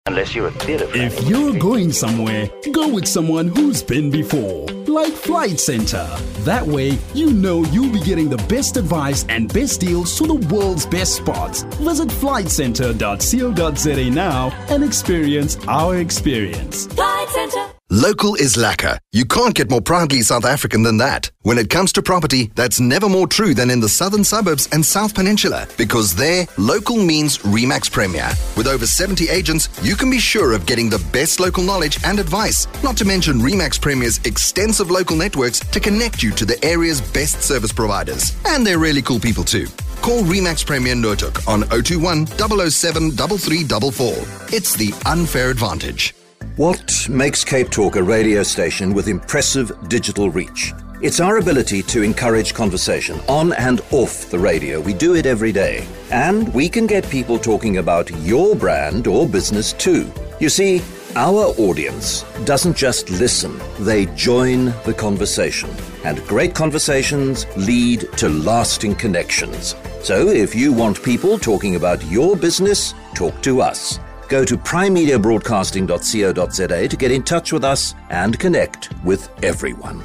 Unless you're a theatre fan. If you're going somewhere, go with someone who's been before, like Flight Centre. That way, you know you'll be getting the best advice and best deals to the world's best spots. Visit flightcentre.co.za now and experience our experience. Flight Centre. Local is lacquer. You can't get more proudly South African than that. When it comes to property, that's never more true than in the southern suburbs and South Peninsula. Because there, local means Remax Premier. With over 70 agents, you can be sure of getting the best local knowledge and advice. Not to mention Remax Premier's extensive local networks to connect you to the area's best service providers. And they're really cool people too. Call Remax Premier Notuk on 021 007 3344. It's the unfair advantage. What makes Cape Talk a radio station with impressive digital reach? It's our ability to encourage conversation on and off the radio. We do it every day. And we can get people talking about your brand or business too. You see, our audience doesn't just listen, they join the conversation. And great conversations lead to lasting connections. So if you want people talking about your business, talk to us. Go to primemediabroadcasting.co.za to get in touch with us and connect with everyone.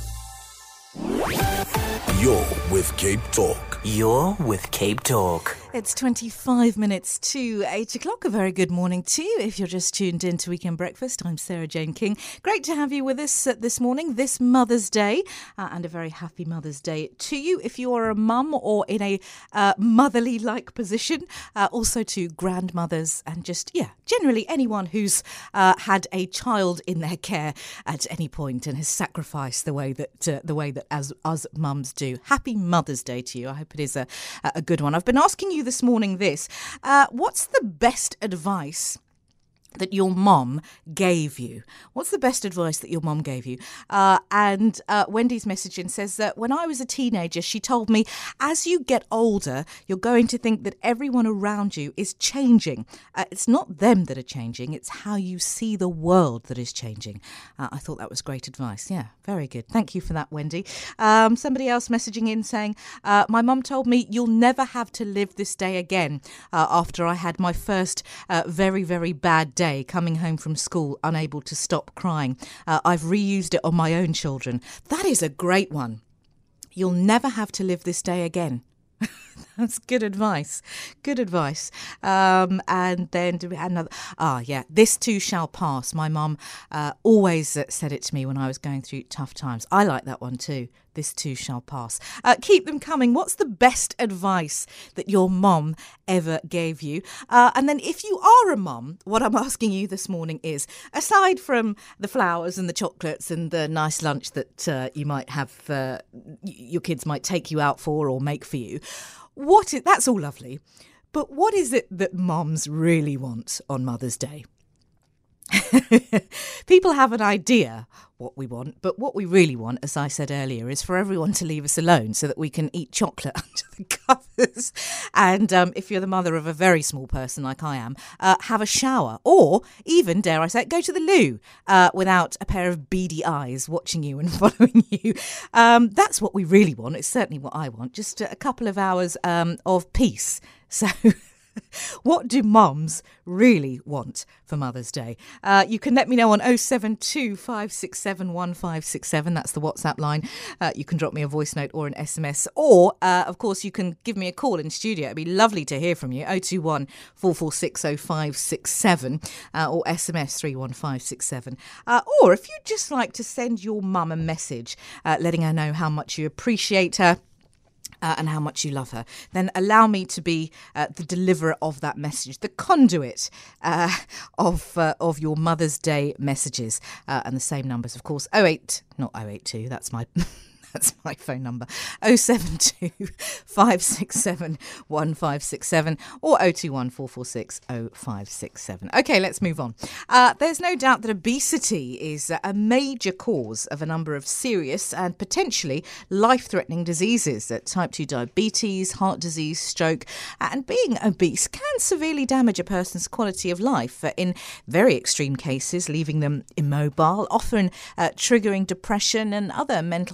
You're with Cape Talk. You're with Cape Talk. It's 25 minutes to 8 o'clock. A very good morning to you. If you're just tuned in to Weekend Breakfast, I'm Sarah Jane King. Great to have you with us this morning, this Mother's Day, and a very happy Mother's Day to you if you are a mum or in a motherly-like position. Also to grandmothers and just, generally anyone who's had a child in their care at any point and has sacrificed the way that as us mums do. Happy Mother's Day to you. I hope it is a good one. I've been asking you this morning what's the best advice that your mom gave you? What's the best advice that your mom gave you? And Wendy's message in says that when I was a teenager, she told me, as you get older, you're going to think that everyone around you is changing. It's not them that are changing, it's how you see the world that is changing. I thought that was great advice. Yeah, very good. Thank you for that, Wendy. Somebody else messaging in saying, my mum told me you'll never have to live this day again after I had my first very, very bad day coming home from school, unable to stop crying. I've reused it on my own children. That is a great one. You'll never have to live this day again. That's good advice. Good advice. And then do we have another? This too shall pass. My mum always said it to me when I was going through tough times. I like that one too. This too shall pass. Keep them coming. What's the best advice that your mum ever gave you? And then if you are a mum, what I'm asking you this morning is, aside from the flowers and the chocolates and the nice lunch that you might have, your kids might take you out for or make for you, that's all lovely. But what is it that mums really want on Mother's Day? People have an idea what we want, but what we really want, as I said earlier, is for everyone to leave us alone so that we can eat chocolate under the covers. And if you're the mother of a very small person like I am, have a shower, or even, dare I say it, go to the loo without a pair of beady eyes watching you and following you. That's what we really want. It's certainly what I want. Just a couple of hours of peace. So what do mums really want for Mother's Day? You can let me know on 072 567 1567. That's the WhatsApp line. You can drop me a voice note or an SMS. Or, of course, you can give me a call in studio. It'd be lovely to hear from you. 021 446 0567 or SMS 31567. Or if you'd just like to send your mum a message letting her know how much you appreciate her, and how much you love her, then allow me to be the deliverer of that message, the conduit of your Mother's Day messages. And the same numbers, of course, 082, that's my... That's my phone number, 072 567 1567 or 021 446 0567. OK, let's move on. There's no doubt that obesity is a major cause of a number of serious and potentially life-threatening diseases, type 2 diabetes, heart disease, stroke, and being obese can severely damage a person's quality of life, in very extreme cases, leaving them immobile, often triggering depression and other mental health issues.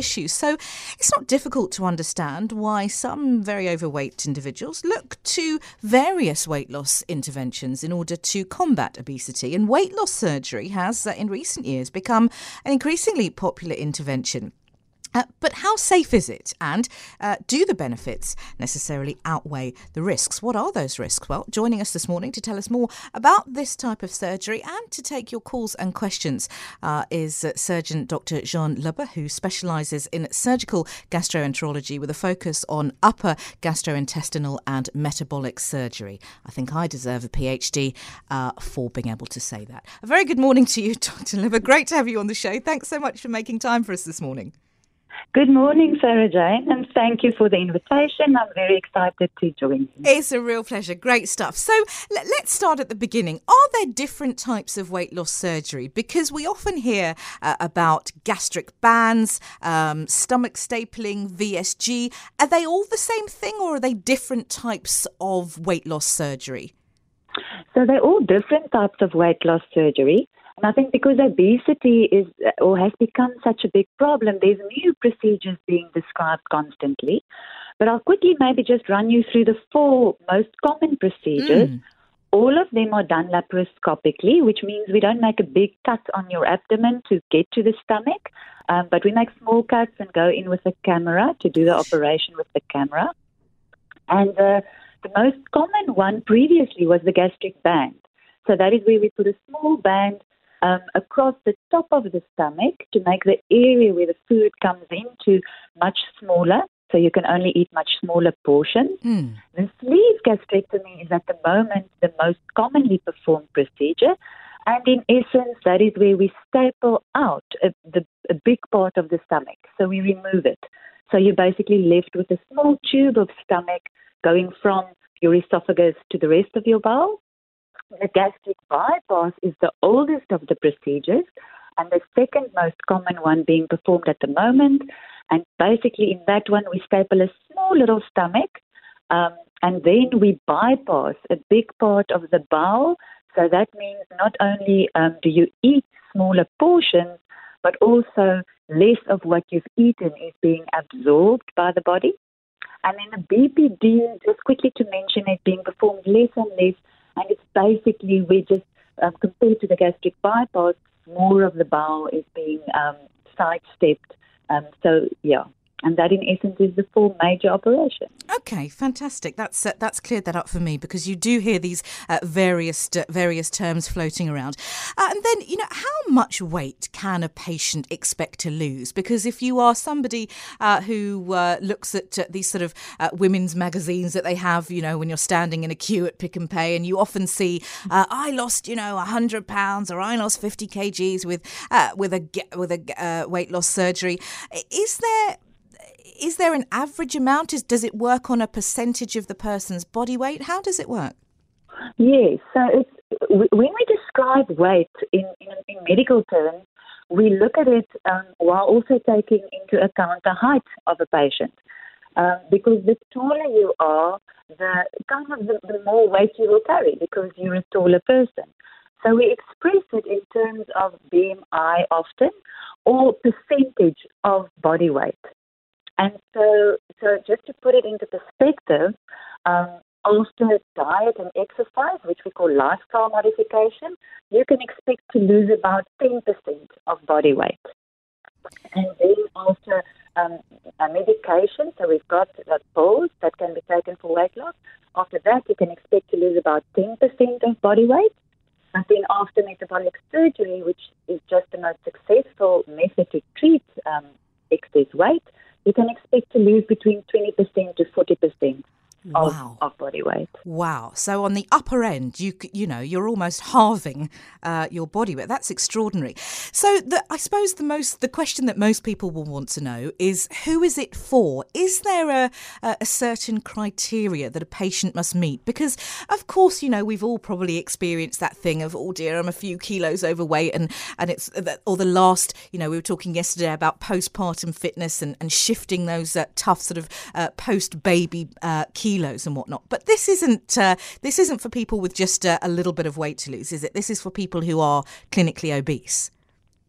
issues. So it's not difficult to understand why some very overweight individuals look to various weight loss interventions in order to combat obesity. And weight loss surgery has, in recent years, become an increasingly popular intervention. But how safe is it? And do the benefits necessarily outweigh the risks? What are those risks? Well, joining us this morning to tell us more about this type of surgery and to take your calls and questions is surgeon Dr. Jean Lebbe, who specialises in surgical gastroenterology with a focus on upper gastrointestinal and metabolic surgery. I think I deserve a PhD for being able to say that. A very good morning to you, Dr. Lebbe. Great to have you on the show. Thanks so much for making time for us this morning. Good morning, Sarah Jane, and thank you for the invitation. I'm very excited to join you. It's a real pleasure. Great stuff. So let's start at the beginning. Are there different types of weight loss surgery? Because we often hear about gastric bands, stomach stapling, VSG. Are they all the same thing, or are they different types of weight loss surgery? So they're all different types of weight loss surgery. And I think because obesity is or has become such a big problem, there's new procedures being described constantly. But I'll quickly maybe just run you through the 4 most common procedures. All of them are done laparoscopically, which means we don't make a big cut on your abdomen to get to the stomach, but we make small cuts and go in with a camera to do the operation with the camera. And the most common one previously was the gastric band. So that is where we put a small band across the top of the stomach to make the area where the food comes into much smaller, so you can only eat much smaller portions. The sleeve gastrectomy is at the moment the most commonly performed procedure, and in essence that is where we staple out a big part of the stomach, so we remove it. So you're basically left with a small tube of stomach going from your esophagus to the rest of your bowel. The gastric bypass is the oldest of the procedures and the second most common one being performed at the moment. And basically in that one, we staple a small little stomach and then we bypass a big part of the bowel. So that means not only do you eat smaller portions, but also less of what you've eaten is being absorbed by the body. And then the BPD, just quickly to mention it, being performed less and less. And it's basically, we just, compared to the gastric bypass, more of the bowel is being sidestepped. And that in essence is the 4 major operations. Okay, fantastic. That's cleared that up for me, because you do hear these various terms floating around. And then, how much weight can a patient expect to lose? Because if you are somebody who looks at these sort of women's magazines that they have, when you're standing in a queue at Pick and Pay, and you often see, I lost, 100 pounds, or I lost 50 kgs with a weight loss surgery. Is there an average amount? Does it work on a percentage of the person's body weight? How does it work? Yes. So when we describe weight in medical terms, we look at it while also taking into account the height of a patient. Because the taller you are, the more weight you will carry because you're a taller person. So we express it in terms of BMI often, or percentage of body weight. And so just to put it into perspective, after diet and exercise, which we call lifestyle modification, you can expect to lose about 10% of body weight. And then after a medication, so we've got pills that can be taken for weight loss. After that, you can expect to lose about 10% of body weight. And then after metabolic surgery, which is just the most successful method to treat excess weight, you can expect to lose between 20% to 40% of body weight. Wow. So on the upper end, you're almost halving your body weight. That's extraordinary. So I suppose the question that most people will want to know is, who is it for? Is there a certain criteria that a patient must meet? Because, of course, we've all probably experienced that thing of, oh dear, I'm a few kilos overweight, and it's, or the last, we were talking yesterday about postpartum fitness and shifting those tough sort of post-baby kilos and whatnot. But this isn't for people with just a little bit of weight to lose, is it? This is for people who are clinically obese.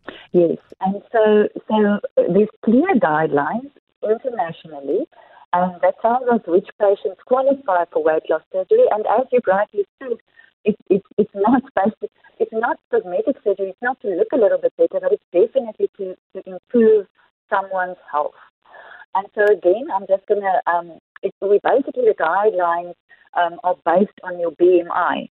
Yes, and so there's clear guidelines internationally, and that tells us which patients qualify for weight loss surgery. And as you rightly said, it's not basic, it's not cosmetic surgery. It's not to look a little bit better, but it's definitely to improve someone's health. And so again, I'm just gonna the guidelines are based on your BMI.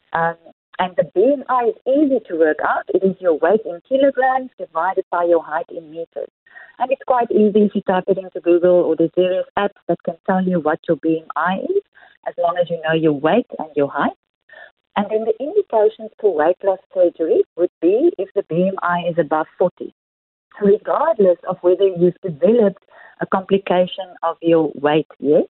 And the BMI is easy to work out. It is your weight in kilograms divided by your height in meters. And it's quite easy if you type it into Google, or there's various apps that can tell you what your BMI is, as long as you know your weight and your height. And then the indications for weight loss surgery would be if the BMI is above 40. So regardless of whether you've developed a complication of your weight yet,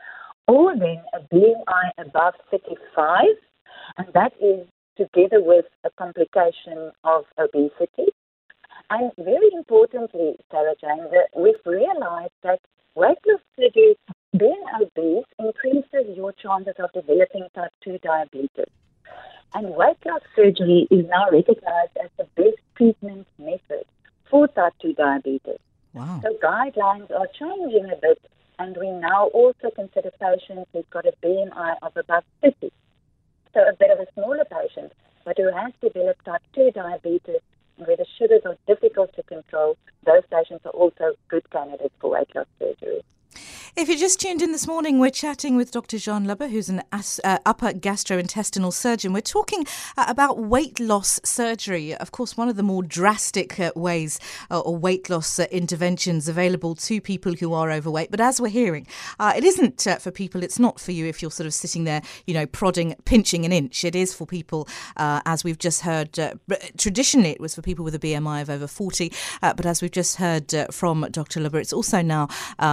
or then a BMI above 35, and that is together with a complication of obesity. And very importantly, Sarah Jane, we've realized that weight loss surgery, being obese, increases your chances of developing type 2 diabetes. And weight loss surgery is now recognized as the best treatment method for type 2 diabetes. Wow. So guidelines are changing a bit, and we now also consider patients who've got a BMI of above 50. So a bit of a smaller patient, but who has developed type 2 diabetes, where the sugars are difficult to control, those patients are also good candidates for weight loss surgery. If you just tuned in this morning, we're chatting with Dr. Jean Lubbe, who's an upper gastrointestinal surgeon. We're talking about weight loss surgery. Of course, one of the more drastic ways or weight loss interventions available to people who are overweight. But as we're hearing, it isn't for people. It's not for you if you're sort of sitting there, prodding, pinching an inch. It is for people, as we've just heard, traditionally it was for people with a BMI of over 40. But as we've just heard from Dr. Lubbe, it's also now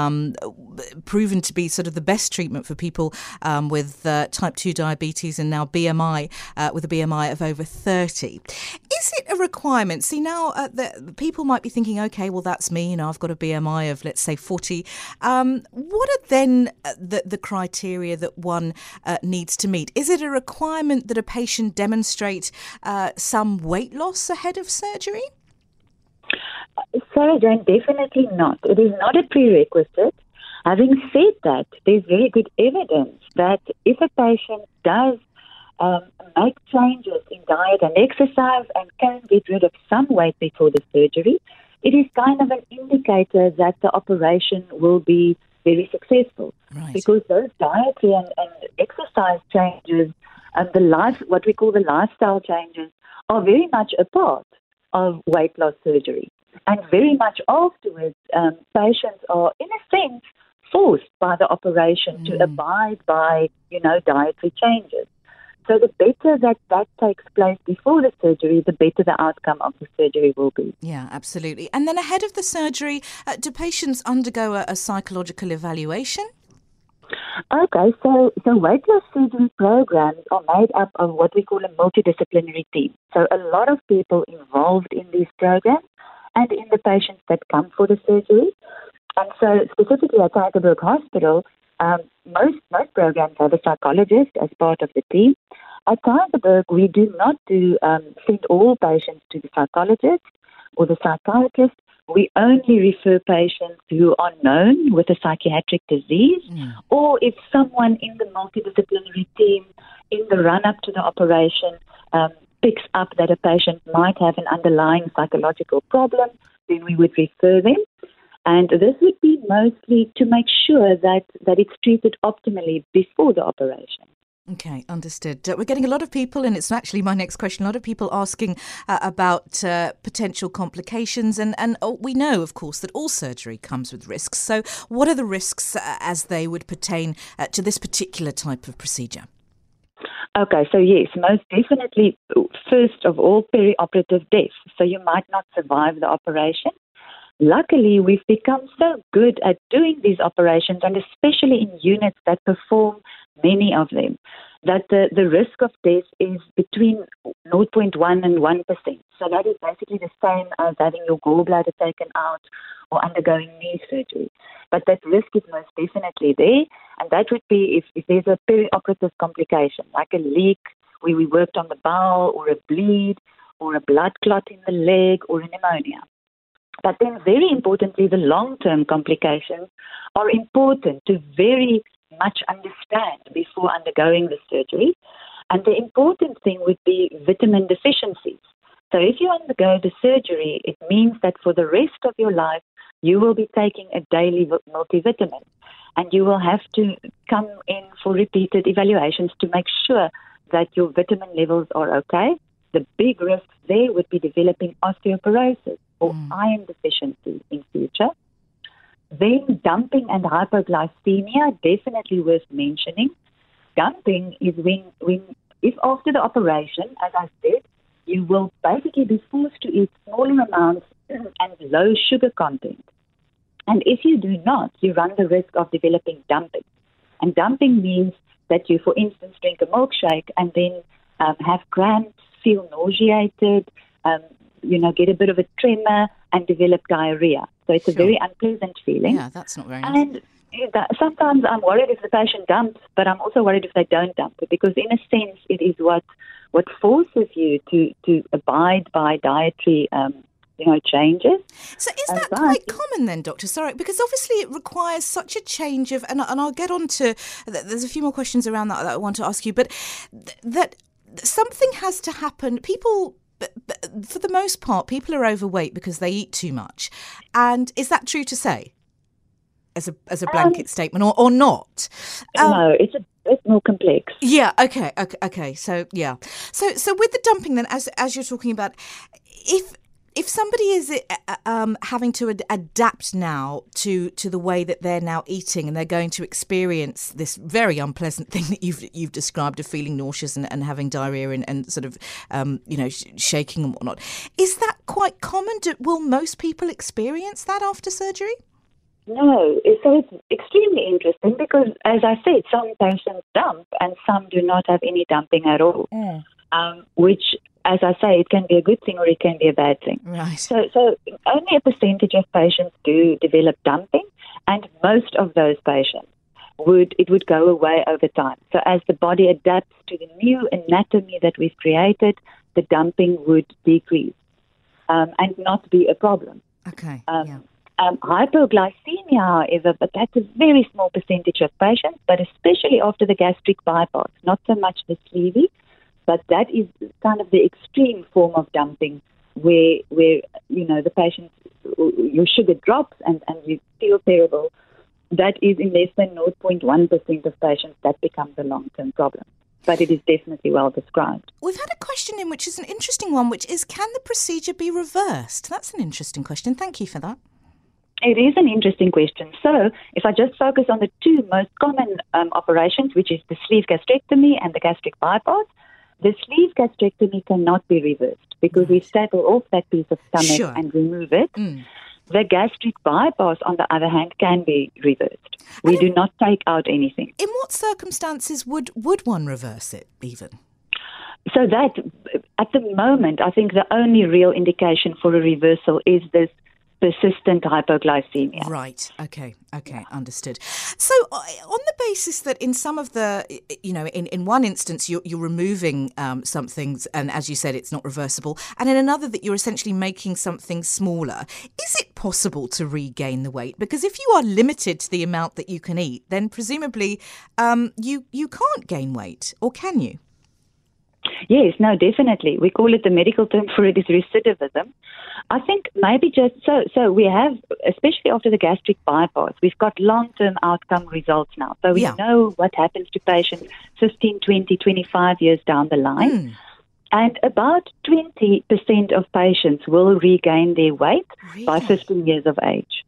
proven to be sort of the best treatment for people with type 2 diabetes and now BMI with a BMI of over 30. Is it a requirement? See, now the people might be thinking, okay, well, that's me. I've got a BMI of, let's say, 40. What are then the criteria that one needs to meet? Is it a requirement that a patient demonstrate some weight loss ahead of surgery? Sarah Jane, definitely not. It is not a prerequisite. Having said that, there's very good evidence that if a patient does make changes in diet and exercise and can get rid of some weight before the surgery, it is kind of an indicator that the operation will be very successful. Right. Because those dietary and exercise changes and what we call the lifestyle changes are very much a part of weight loss surgery. And very much afterwards, patients are, in a sense, forced by the operation to abide by, dietary changes. So the better that takes place before the surgery, the better the outcome of the surgery will be. Yeah, absolutely. And then ahead of the surgery, do patients undergo a psychological evaluation? Okay, so weight loss surgery programs are made up of what we call a multidisciplinary team. So a lot of people involved in these programs and in the patients that come for the surgery. And so specifically at Tygerberg Hospital, most programs have a psychologist as part of the team. At Tygerberg, we do not send all patients to the psychologist or the psychiatrist. We only refer patients who are known with a psychiatric disease, or if someone in the multidisciplinary team in the run-up to the operation picks up that a patient might have an underlying psychological problem, then we would refer them. And this would be mostly to make sure that it's treated optimally before the operation. Okay, understood. We're getting a lot of people, and it's actually my next question, a lot of people asking about potential complications. And we know, of course, that all surgery comes with risks. So what are the risks as they would pertain to this particular type of procedure? Okay, so yes, most definitely, first of all, perioperative death. So you might not survive the operation. Luckily, we've become so good at doing these operations, and especially in units that perform many of them, that the risk of death is between 0.1 and 1%. So that is basically the same as having your gallbladder taken out or undergoing knee surgery. But that risk is most definitely there, and that would be if there's a perioperative complication, like a leak where we worked on the bowel, or a bleed, or a blood clot in the leg or a pneumonia. But then very importantly, the long-term complications are important to very much understand before undergoing the surgery. And the important thing would be vitamin deficiencies. So if you undergo the surgery, it means that for the rest of your life, you will be taking a daily multivitamin. And you will have to come in for repeated evaluations to make sure that your vitamin levels are okay. The big risks there would be developing osteoporosis or iron deficiency in future. Then dumping and hypoglycemia, definitely worth mentioning. Dumping is when if after the operation, as I said, you will basically be forced to eat smaller amounts and low sugar content. And if you do not, you run the risk of developing dumping. And dumping means that you, for instance, drink a milkshake and then have cramps, feel nauseated, get a bit of a tremor and develop diarrhea. So it's a very unpleasant feeling. Yeah, that's not very nice. And sometimes I'm worried if the patient dumps, but I'm also worried if they don't dump it, because in a sense it is what forces you to abide by dietary changes. So is that quite common then, Doctor? Sorry, because obviously it requires such a change of, and I'll get on to, there's a few more questions around that I want to ask you, but that something has to happen. People, for the most part, people are overweight because they eat too much. And is that true to say? As a blanket statement, or not? No, it's a bit more complex. Yeah. Okay. So yeah. So with the dumping, then, as you're talking about, if somebody is having to adapt now to the way that they're now eating, and they're going to experience this very unpleasant thing that you've described of feeling nauseous and having diarrhea and sort of shaking and whatnot, is that quite common? Will most people experience that after surgery? No, so it's extremely interesting because, as I said, some patients dump and some do not have any dumping at all, which, as I say, it can be a good thing or it can be a bad thing. Right. So only a percentage of patients do develop dumping, and most of those patients would go away over time. So as the body adapts to the new anatomy that we've created, the dumping would decrease and not be a problem. Okay. Hypoglycemia, however, but that's a very small percentage of patients, but especially after the gastric bypass, not so much the sleevey, but that is kind of the extreme form of dumping where the patient, your sugar drops and you feel terrible. That is in less than 0.1% of patients that becomes a long-term problem. But it is definitely well described. We've had a question in which is an interesting one, which is, can the procedure be reversed? That's an interesting question. Thank you for that. It is an interesting question. So if I just focus on the two most common operations, which is the sleeve gastrectomy and the gastric bypass, the sleeve gastrectomy cannot be reversed because we staple off that piece of stomach and remove it. The gastric bypass, on the other hand, can be reversed. We do not take out anything. In what circumstances would one reverse it even? So that, at the moment, I think the only real indication for a reversal is this persistent hypoglycemia. Right. Okay. Understood. So on the basis that in some of the, in one instance you're removing some things, and as you said, it's not reversible, and in another that you're essentially making something smaller, is it possible to regain the weight? Because if you are limited to the amount that you can eat, then presumably you can't gain weight, or can you? Yes, no, definitely. We call it, the medical term for it is recidivism. I think maybe just so we have, especially after the gastric bypass, we've got long-term outcome results now. So we know what happens to patients 15, 20, 25 years down the line. And about 20% of patients will regain their weight by 15 years of age,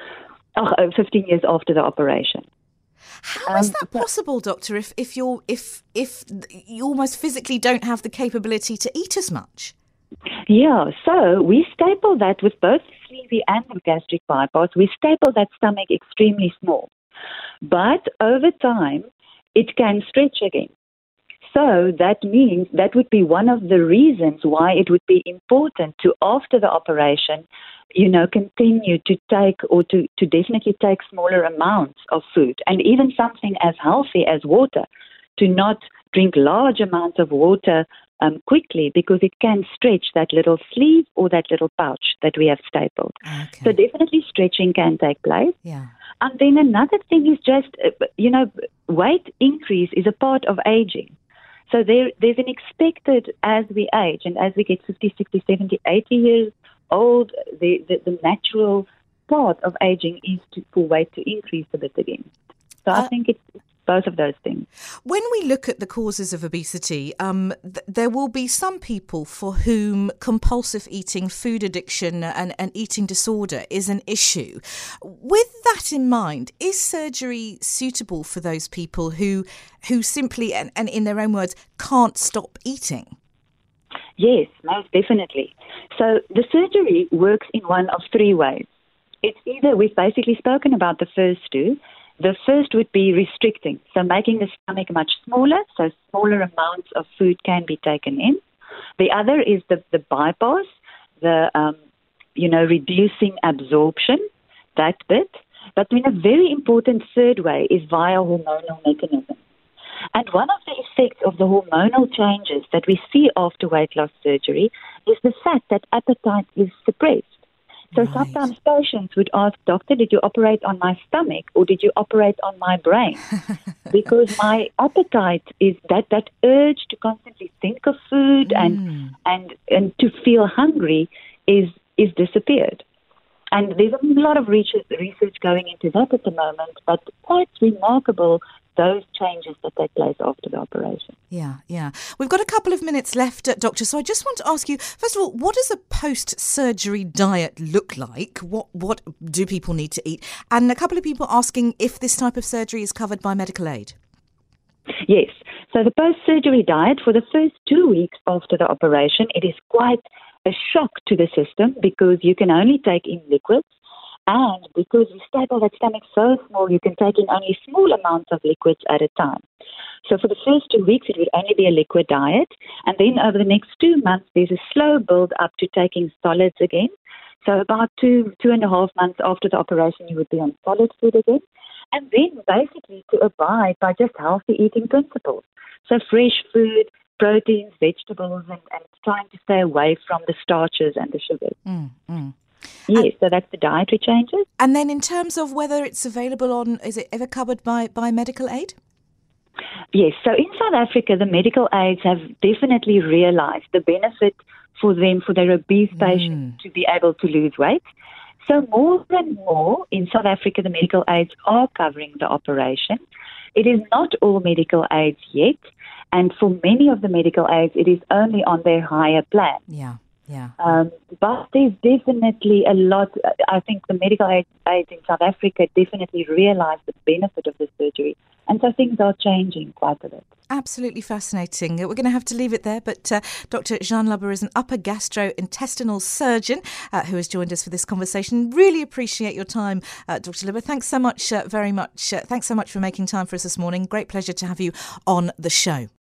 15 years after the operation. How is that possible, Doctor, if you almost physically don't have the capability to eat as much? Yeah, so we staple that with both sleevey and the gastric bypass. We staple that stomach extremely small. But over time, it can stretch again. So that means that would be one of the reasons why it would be important to, after the operation, continue to take or to definitely take smaller amounts of food, and even something as healthy as water, to not drink large amounts of water quickly, because it can stretch that little sleeve or that little pouch that we have stapled. Okay. So definitely stretching can take place. Yeah. And then another thing is just, weight increase is a part of aging. So there's an expected, as we age and as we get 50, 60, 70, 80 years old, the natural part of aging is for weight to increase a bit again. So I think it's both of those things. When we look at the causes of obesity, there will be some people for whom compulsive eating, food addiction and eating disorder is an issue. With that in mind, is surgery suitable for those people who simply, and in their own words, can't stop eating? Yes, most definitely. So the surgery works in one of three ways. It's either, we've basically spoken about the first two. The first would be restricting, so making the stomach much smaller, so smaller amounts of food can be taken in. The other is the bypass, reducing absorption, that bit. But then a very important third way is via hormonal mechanisms. And one of the effects of the hormonal changes that we see after weight loss surgery is the fact that appetite is suppressed. So sometimes patients would ask, doctor, did you operate on my stomach or did you operate on my brain? Because my appetite is that urge to constantly think of food and to feel hungry is disappeared. And there's a lot of research going into that at the moment, but quite remarkable, those changes that take place after the operation. Yeah. We've got a couple of minutes left, Doctor, so I just want to ask you, first of all, what does a post-surgery diet look like? What do people need to eat? And a couple of people asking if this type of surgery is covered by medical aid. Yes. So the post-surgery diet, for the first 2 weeks after the operation, it is quite a shock to the system because you can only take in liquids. And because we staple that stomach so small, you can take in only small amounts of liquids at a time. So for the first 2 weeks, it would only be a liquid diet. And then over the next 2 months, there's a slow build up to taking solids again. So about 2.5 months after the operation, you would be on solid food again. And then basically to abide by just healthy eating principles. So fresh food, proteins, vegetables, and trying to stay away from the starches and the sugars. Yes, so that's the dietary changes. And then in terms of whether it's available is it ever covered by medical aid? Yes, so in South Africa, the medical aids have definitely realized the benefit for their obese patients to be able to lose weight. So more and more in South Africa, the medical aids are covering the operation. It is not all medical aids yet, and for many of the medical aids, it is only on their higher plan. Yeah. But there's definitely a lot. I think the medical aids in South Africa definitely realize the benefit of the surgery. And so things are changing quite a bit. Absolutely fascinating. We're going to have to leave it there. But Dr. Jean Lubber is an upper gastrointestinal surgeon who has joined us for this conversation. Really appreciate your time, Dr. Lubber. Thanks so much, very much. Thanks so much for making time for us this morning. Great pleasure to have you on the show.